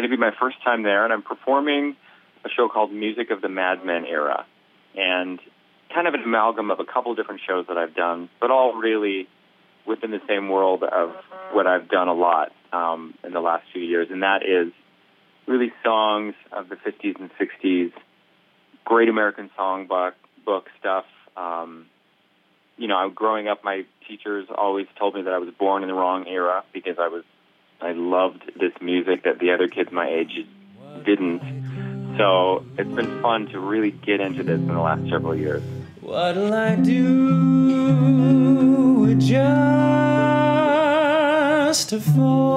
to be my first time there, and I'm performing a show called Music of the Mad Men Era, and kind of an amalgam of a couple different shows that I've done, but all really within the same world of what I've done a lot in the last few years, and that is really songs of the 50s and 60s, great American songbook stuff. Growing up, my teachers always told me that I was born in the wrong era because I loved this music that the other kids my age didn't. So it's been fun to really get into this in the last several years. What'll I do with just a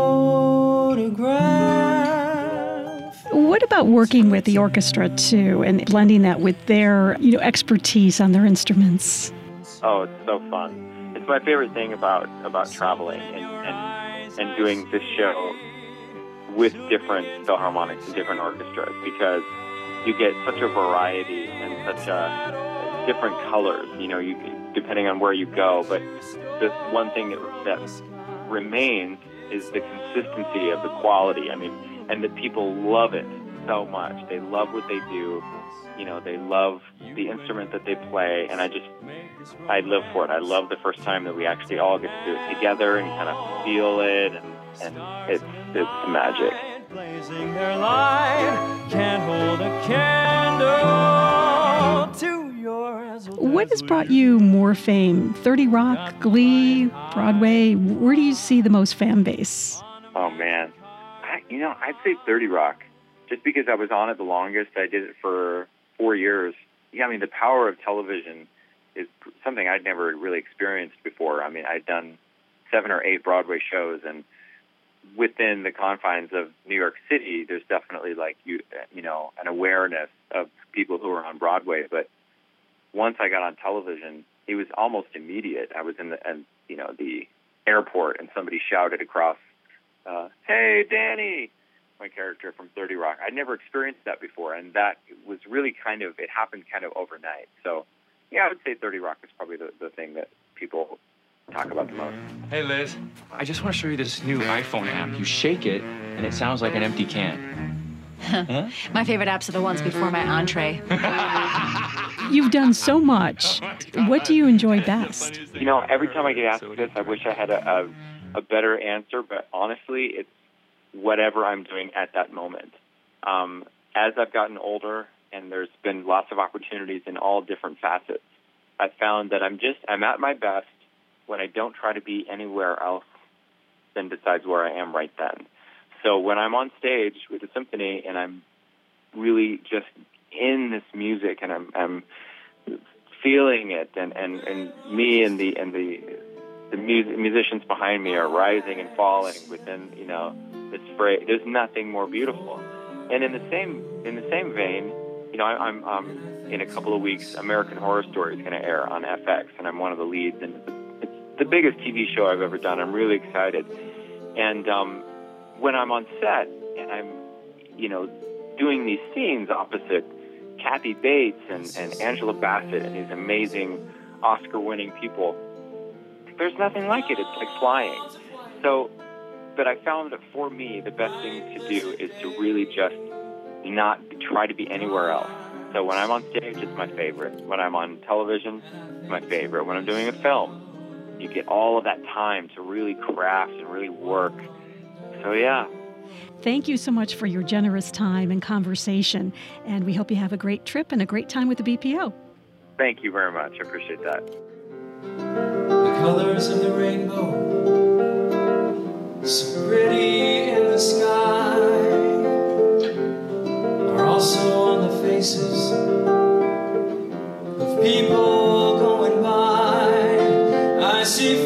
photograph? What about working with the orchestra, too, and blending that with their, expertise on their instruments? Oh, it's so fun. It's my favorite thing about traveling and doing this show with different Philharmonics and different orchestras, because you get such a variety and such a different colors, depending on where you go. But the one thing that remains is the consistency of the quality. And the people love it so much. They love what they do. They love the instrument that they play, and I live for it. I love the first time that we actually all get to do it together and kind of feel it, and it's magic. Blazing their light can't hold a candle to yours. What has brought you more fame? 30 Rock, Glee, Broadway? Where do you see the most fan base? Oh, man. I'd say 30 Rock. Just because I was on it the longest, I did it for 4 years. Yeah, the power of television is something I'd never really experienced before. I'd done 7 or 8 Broadway shows, and within the confines of New York City, there's definitely an awareness of people who are on Broadway. But once I got on television, it was almost immediate. I was in the airport, and somebody shouted across, "Hey, Danny!" My character from 30 Rock. I'd never experienced that before, and that was really it happened kind of overnight. So, yeah, I would say 30 Rock is probably the thing that people talk about the most. Hey, Liz. I just want to show you this new iPhone app. You shake it, and it sounds like an empty can. Huh? My favorite apps are the ones before my entree. You've done so much. What do you enjoy best? Every time I get asked this, I wish I had a better answer, but honestly, it's whatever I'm doing at that moment. As I've gotten older, and there's been lots of opportunities in all different facets, I've found that I'm at my best when I don't try to be anywhere else than besides where I am right then. So when I'm on stage with a symphony and I'm really just in this music and I'm feeling it, and me and the musicians behind me are rising and falling within this phrase. There's nothing more beautiful. And in the same vein, I'm in a couple of weeks, American Horror Story is going to air on FX, and I'm one of the leads, and it's the biggest TV show I've ever done. I'm really excited. And when I'm on set and I'm doing these scenes opposite Kathy Bates and Angela Bassett and these amazing Oscar-winning people, there's nothing like it. It's like flying. But I found that for me, the best thing to do is to really just not try to be anywhere else. So when I'm on stage, it's my favorite. When I'm on television, it's my favorite. When I'm doing a film, you get all of that time to really craft and really work. So, yeah. Thank you so much for your generous time and conversation, and we hope you have a great trip and a great time with the BPO. Thank you very much. I appreciate that. The colors of the rainbow, so pretty in the sky, are also on the faces of people going by. I see